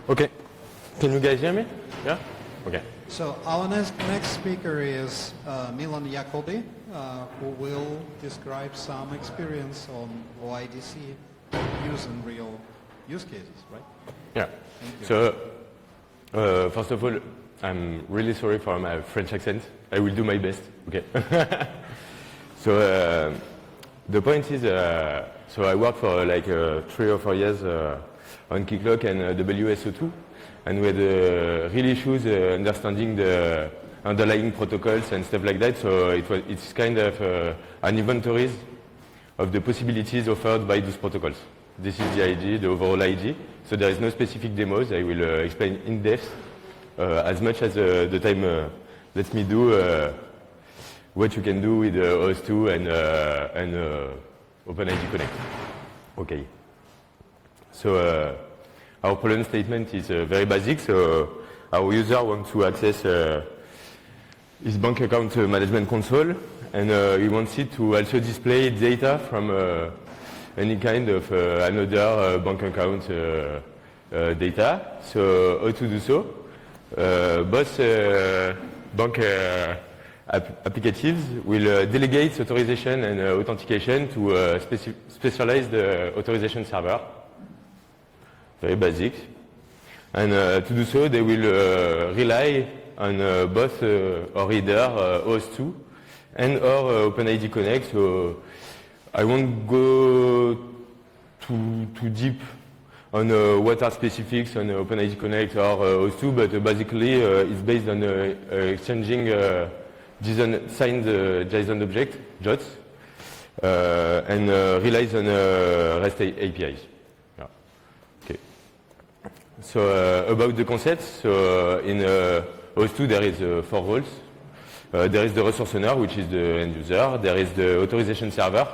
Okay. Can you guys hear me? Yeah? Okay. So our next speaker is Milan Jacobi, who will describe some experience on OIDC use in real use cases, right? Yeah. So, first of all, I'm really sorry for my French accent. I will do my best. Okay. So, the point is, so I worked for like 3 or 4 years on Keycloak and WSO2, and we had real issues understanding the underlying protocols and stuff like that. So it's kind of an inventory of the possibilities offered by those protocols. This is the idea, the overall idea. So there is no specific demos. I will explain in depth as much as the time lets me do what you can do with OS2 and OpenID Connect. Okay. So our problem statement is very basic. So our user wants to access his bank account management console, and he wants it to also display data from any kind of another bank account data. So how to do so? Both bank applicatives will delegate authorization and authentication to a specialized authorization server. Very basic. And to do so, they will rely on both or either OS2 and or OpenID Connect. So I won't go too deep on what are specifics on OpenID Connect or OS2, but basically it's based on exchanging signed JSON object, JOTs, and relies on REST APIs. Yeah. Okay. So about the concepts, so in OS2 there is 4 roles. There is the resource owner, which is the end user. There is the authorization server,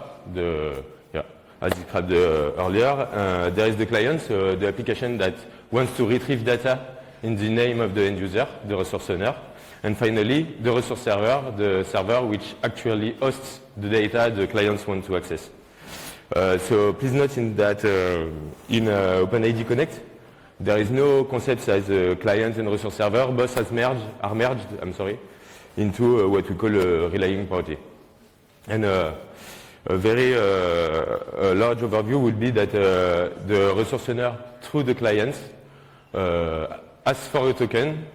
as described earlier. There is the client, so the application that wants to retrieve data in the name of the end user, the resource owner. And finally, the resource server, the server which actually hosts the data the clients want to access. So please note that in OpenID Connect, there is no concepts as a client and resource server. Both are merged into what we call a relying party. And a very large overview would be that the resource owner, through the clients, asks for a token.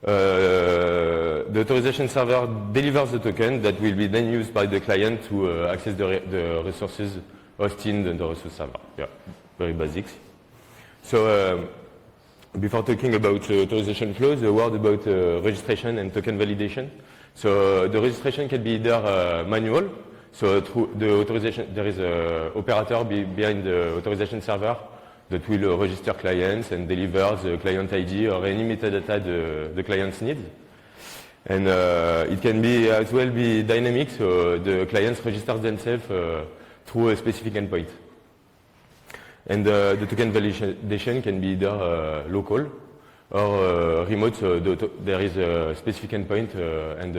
The authorization server delivers the token that will be then used by the client to access the resources hosted in the resource server. Yeah, very basic. So before talking about authorization flows, a word about registration and token validation. So the registration can be either manual. So through the authorization, there is an operator behind the authorization server that will register clients and deliver the client ID or any metadata the clients need. And it can be as well be dynamic, so the clients register themselves through a specific endpoint. And the token validation can be either local or remote, so there is a specific endpoint and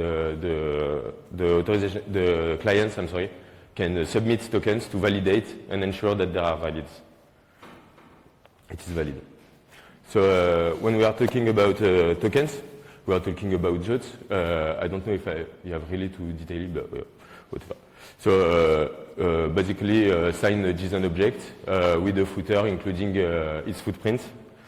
the clients, can submit tokens to validate and ensure that they are valid. It is valid. So when we are talking about tokens, we are talking about JOTs. I don't know if you have really to detail it, but whatever. So basically, sign a JSON object with a footer including its footprint.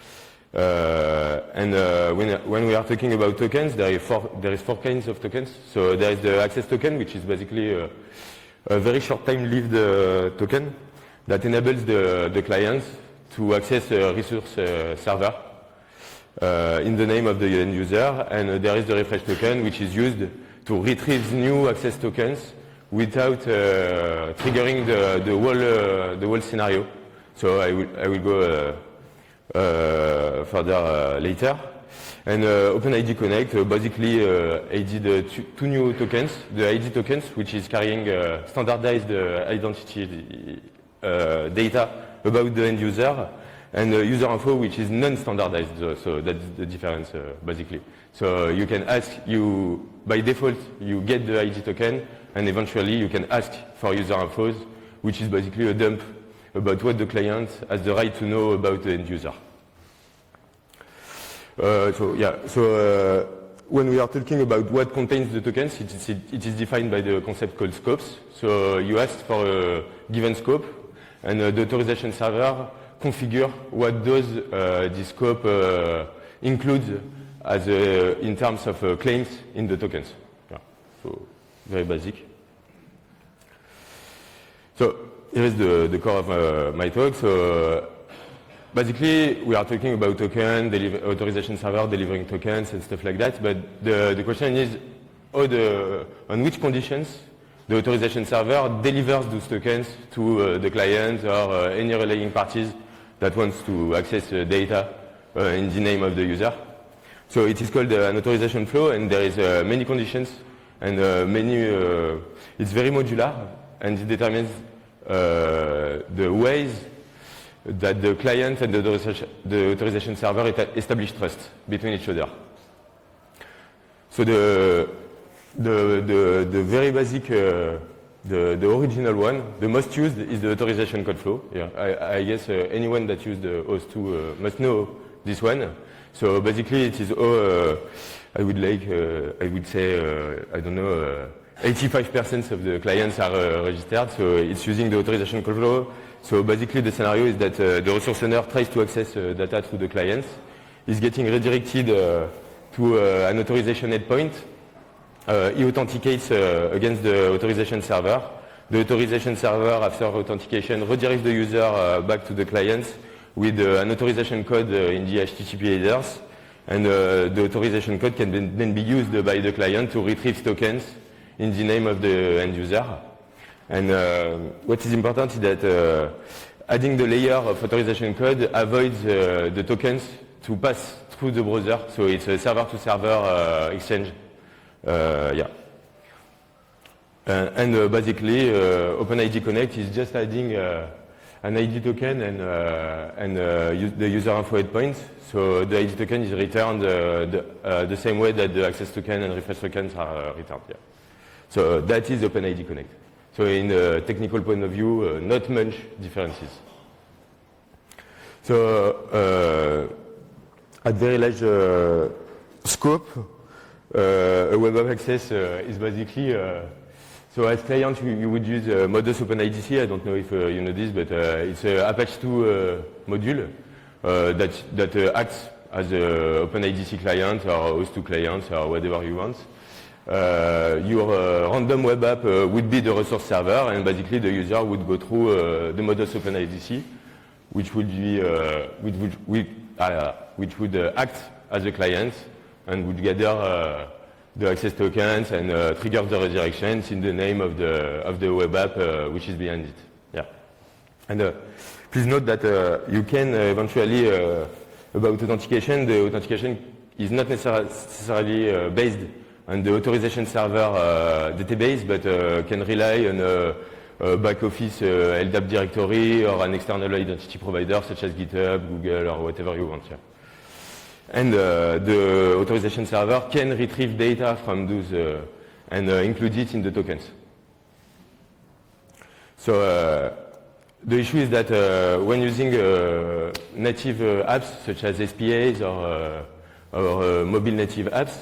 And when we are talking about tokens, there is 4 kinds of tokens. So there is the access token, which is basically a very short time-lived token that enables the clients to access a resource server in the name of the end user. And there is the refresh token, which is used to retrieve new access tokens without triggering the whole scenario. So I will go further later. And OpenID Connect basically added 2 new tokens, the ID tokens, which is carrying standardized identity data about the end user, and user info, which is non-standardized. So that's the difference, basically. So you can ask, by default, you get the ID token, and eventually you can ask for user infos, which is basically a dump about what the client has the right to know about the end user. When we are talking about what contains the tokens, it is defined by the concept called scopes. So you ask for a given scope, and the authorization server configure what does this scope include as in terms of claims in the tokens. Yeah. So very basic. So here is the core of my talk. So basically, we are talking about token, authorization server delivering tokens and stuff like that. But the question is, on which conditions the authorization server delivers those tokens to the client or any relaying parties that wants to access data in the name of the user. So it is called an authorization flow, and there is many conditions and it's very modular, and it determines the ways that the client and the authorization server establish trust between each other. So the very basic, the original one, the most used is the authorization code flow. Yeah, I guess anyone that used the OS2 must know this one. So basically, it is I would say, I don't know, 85% of the clients are registered. So it's using the authorization code flow. So basically, the scenario is that the resource owner tries to access data through the clients. He's getting redirected to an authorization endpoint. He authenticates against the authorization server. The authorization server, after authentication, redirects the user back to the clients with an authorization code in the HTTP headers. And the authorization code can then be used by the client to retrieve tokens in the name of the end user. And what is important is that adding the layer of authorization code avoids the tokens to pass through the browser. So it's a server-to-server exchange. Basically, OpenID Connect is just adding an ID token and the user info endpoint. So the ID token is returned the same way that the access token and refresh tokens are returned. Yeah. So that is OpenID Connect. So in a technical point of view, not much differences. So at very large scope, a web app access is basically, so as client you would use Modus OpenIDC. I don't know if you know this, but it's an Apache 2 module that acts as an OpenIDC client or host2 client or whatever you want. Your random web app would be the resource server, and basically the user would go through the Modus OpenIDC, which would be which would act as a client and would gather the access tokens and trigger the redirections in the name of the web app which is behind it. Yeah. And please note that you can eventually about authentication. The authentication is not necessarily based on the authorization server database, but can rely on a back office LDAP directory or an external identity provider such as GitHub, Google, or whatever you want. Yeah. And the authorization server can retrieve data from those and include it in the tokens. So the issue is that when using native apps such as SPAs or mobile native apps,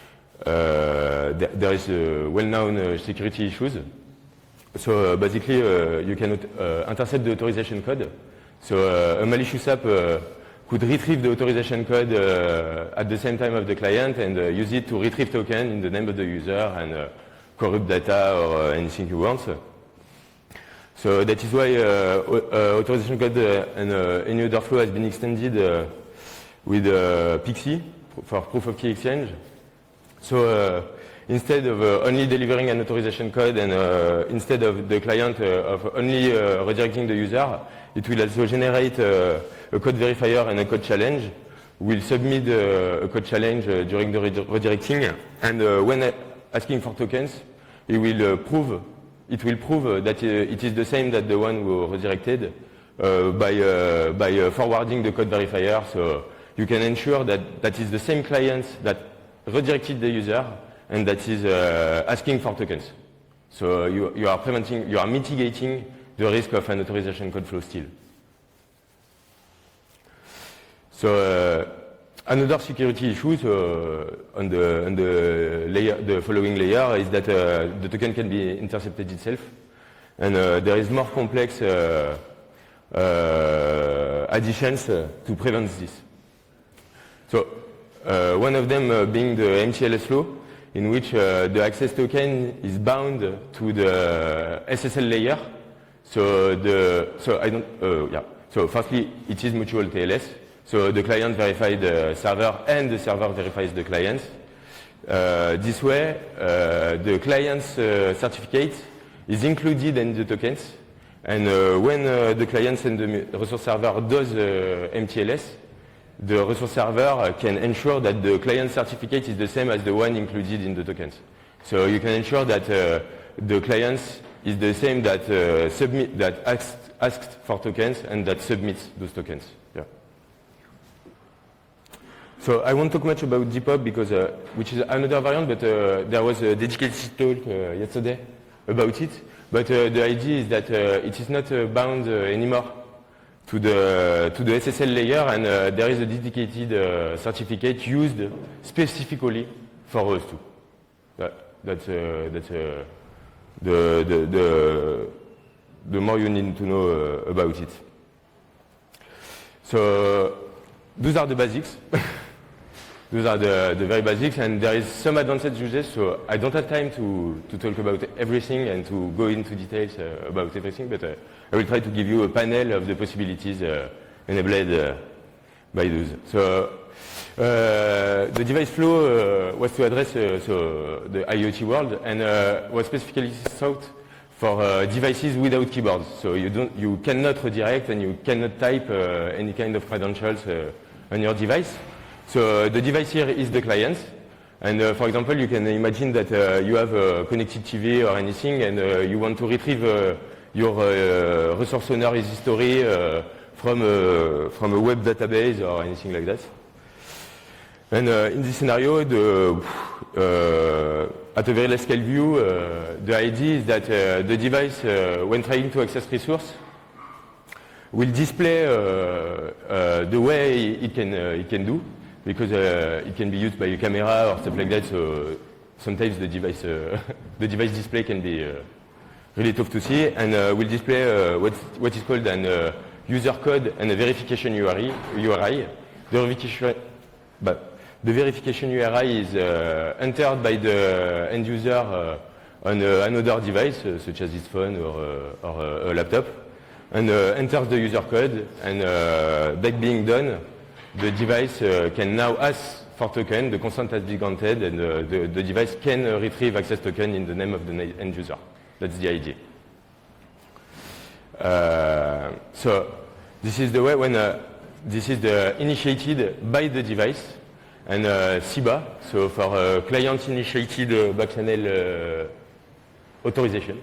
there is well-known security issues. So basically, you can intercept the authorization code. So a malicious app could retrieve the authorization code at the same time of the client and use it to retrieve token in the name of the user and corrupt data or anything you want. So that is why authorization code and any other flow has been extended with PXE for proof of key exchange. So instead of only delivering an authorization code and instead of the client of only redirecting the user, it will also generate a code verifier and a code challenge. We'll submit a code challenge during the redirecting, and when asking for tokens, it will prove that it is the same that the one who redirected by forwarding the code verifier. So you can ensure that that is the same client that redirected the user and that is asking for tokens. So you are mitigating the risk of an authorization code flow steal. So Another security issue on the following layer is that the token can be intercepted itself, and there is more complex additions to prevent this. So one of them being the MTLS flow, in which the access token is bound to the SSL layer. So firstly, it is mutual TLS. So the client verifies the server and the server verifies the client. This way, the client's certificate is included in the tokens. And when the client and the resource server does MTLS, the resource server can ensure that the client certificate is the same as the one included in the tokens. So you can ensure that the client is the same that asked for tokens and that submits those tokens. Yeah. So I won't talk much about Depop because which is another variant, but there was a dedicated talk yesterday about it. But the idea is that it is not bound anymore to the SSL layer, and there is a dedicated certificate used specifically for host 2. That's the more you need to know about it. So those are the basics. Those are the very basics, and there is some advanced uses, so I don't have time to talk about everything and to go into details about everything, but I will try to give you a panel of the possibilities enabled by those. So the device flow was to address the IoT world, and was specifically thought for devices without keyboards. So you cannot redirect and you cannot type any kind of credentials on your device. So the device here is the client, and for example, you can imagine that you have a connected TV or anything, and you want to retrieve your resource owner history from a web database or anything like that. And in this scenario, at a very large scale view, the idea is that the device, when trying to access resource, will display the way it can do, because it can be used by a camera or stuff like that. So sometimes the device display can be really tough to see, and will display what is called an user code and a verification URI. The verification URI is entered by the end user on another device, such as his phone or a laptop, and enters the user code, and that being done, the device can now ask for token, the consent has been granted, and the device can retrieve access token in the name of the end user. That's the idea. So this is the way when this is initiated by the device, and CIBA, so for client-initiated backchannel authorization,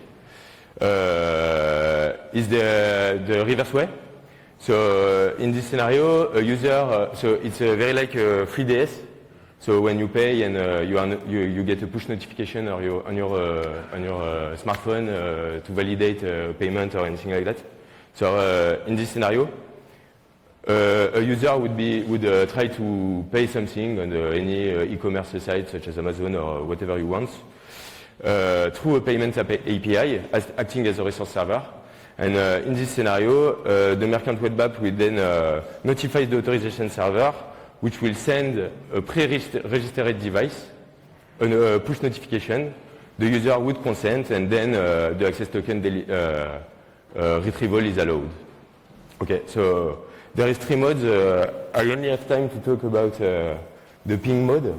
is the reverse way. So in this scenario, a user, so it's very like 3DS. So when you pay and you get a push notification on your smartphone to validate payment or anything like that. So in this scenario, a user would try to pay something on any e-commerce site such as Amazon or whatever you want through a payment API acting as a resource server. And in this scenario, the merchant web app will then notify the authorization server, which will send a pre-registered device a push notification. The user would consent, and then the access token retrieval is allowed. Okay, so there is 3 modes. I only have time to talk about the ping mode.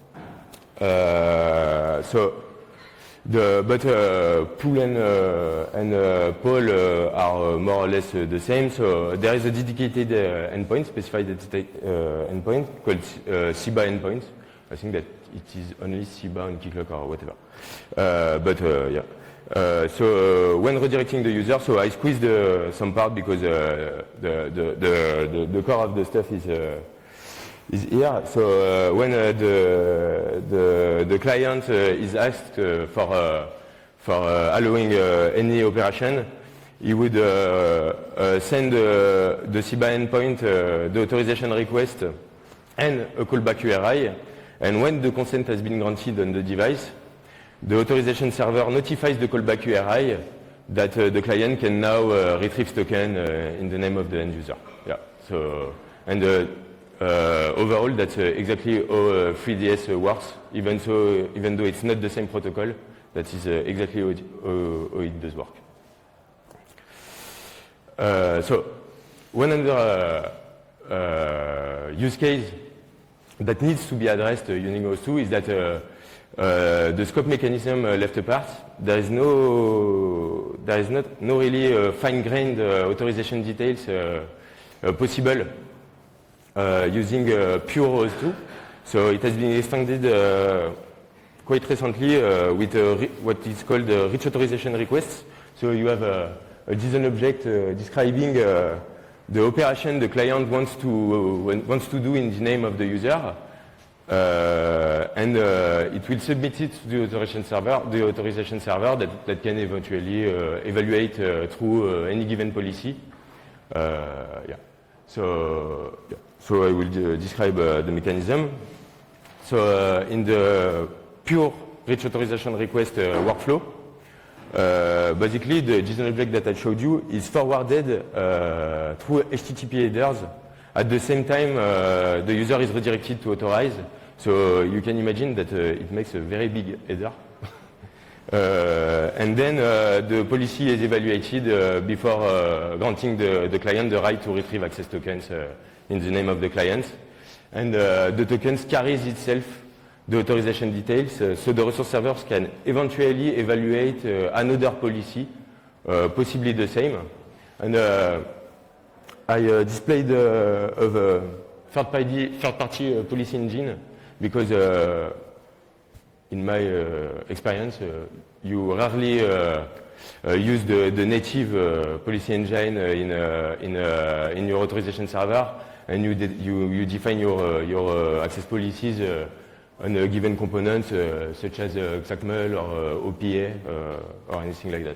But Pool and Paul are more or less the same. So there is a dedicated endpoint, specified endpoint called CIBA endpoint. I think that it is only CIBA on Keycloak or whatever. So when redirecting the user, so I squeezed some part because the core of the stuff is here. So when the client is asked for allowing any operation, he would send the CIBA endpoint the authorization request and a callback URI. And when the consent has been granted on the device, the authorization server notifies the callback URI that the client can now retrieve token in the name of the end user. Yeah. So, and overall, that's exactly how FreeDS works, even though it's not the same protocol. That is exactly how it does work. So, one other use case that needs to be addressed using OS2 is that the scope mechanism left apart. There is no really fine-grained authorization details possible using pure OS2. So it has been extended quite recently with what is called rich authorization requests. So you have a JSON object describing the operation the client wants to do in the name of the user, and it will submit it to the authorization server that can eventually evaluate through any given policy. Yeah. So I will describe the mechanism. So in the pure rich authorization request workflow, basically the JSON object that I showed you is forwarded through HTTP headers. At the same time, the user is redirected to authorize. So you can imagine that it makes a very big header. And then the policy is evaluated before granting the client the right to retrieve access tokens in the name of the client. And the tokens carries itself the authorization details, so the resource servers can eventually evaluate another policy, possibly the same. And I displayed a third-party policy engine because in my experience, you rarely use the native policy engine in your authorization server, and you define your access policies on a given component, such as XACML or OPA or anything like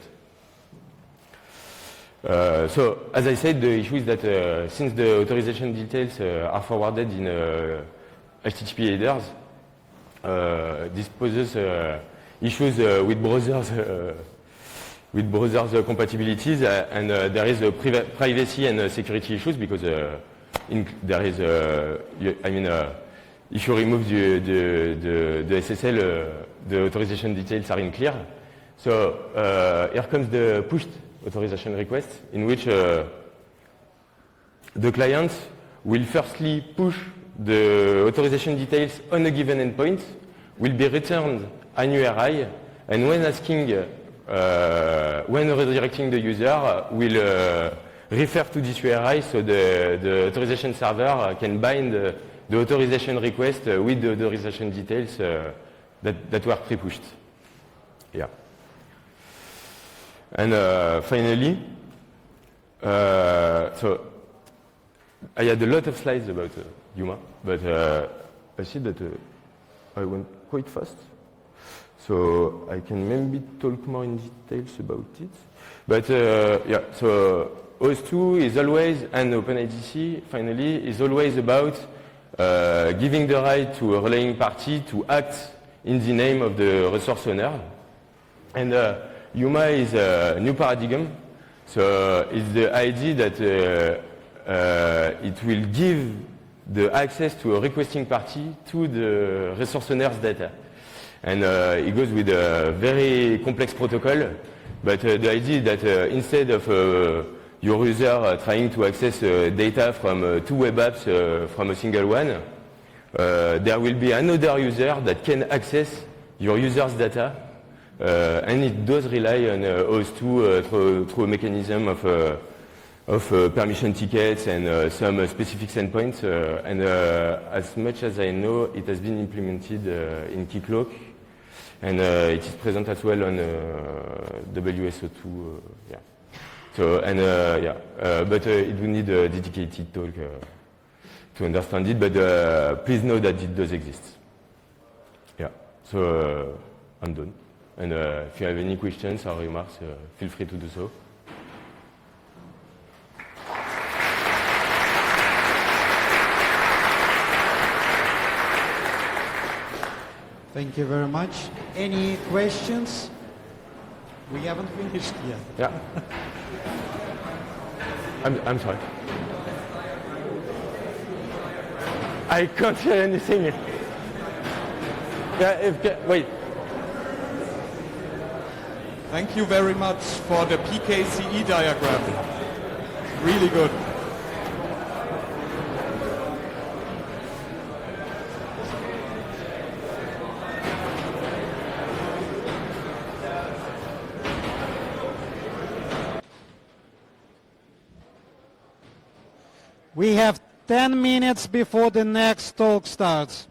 that. So, as I said, the issue is that since the authorization details are forwarded in HTTP headers, this poses issues with browsers compatibilities, and there is privacy and security issues because there is, if you remove the SSL, the authorization details are unclear. So here comes the pushed authorization request, in which the client will firstly push the authorization details on a given endpoint, will be returned an URI, and when asking, when redirecting the user, will refer to this URI, so the authorization server can bind the authorization request with the authorization details that were pre-pushed. Yeah. And finally, so I had a lot of slides about Yuma, but I see that I went quite fast. So I can maybe talk more in details about it. But yeah, so OS2 is always, and OpenIDC finally, is always about giving the right to a relaying party to act in the name of the resource owner. And Yuma is a new paradigm. So it's the idea that it will give the access to a requesting party to the resource owner's data. And it goes with a very complex protocol, but the idea is that instead of your user trying to access data from two web apps from a single one, there will be another user that can access your user's data, and it does rely on OS2 through a mechanism of permission tickets and some specific endpoints. And as much as I know, it has been implemented in Keycloak, and it is present as well on WSO2. Yeah. So, and yeah, but it will need a dedicated talk to understand it, but please know that it does exist. Yeah, so I'm done. And if you have any questions or remarks, feel free to do so. Thank you very much. Any questions? We haven't finished yet. Yeah. I'm sorry. I can't hear anything. Yeah, wait. Thank you very much for the PKCE diagram. Really good. We have 10 minutes before the next talk starts.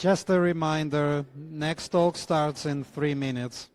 Just a reminder, next talk starts in 3 minutes.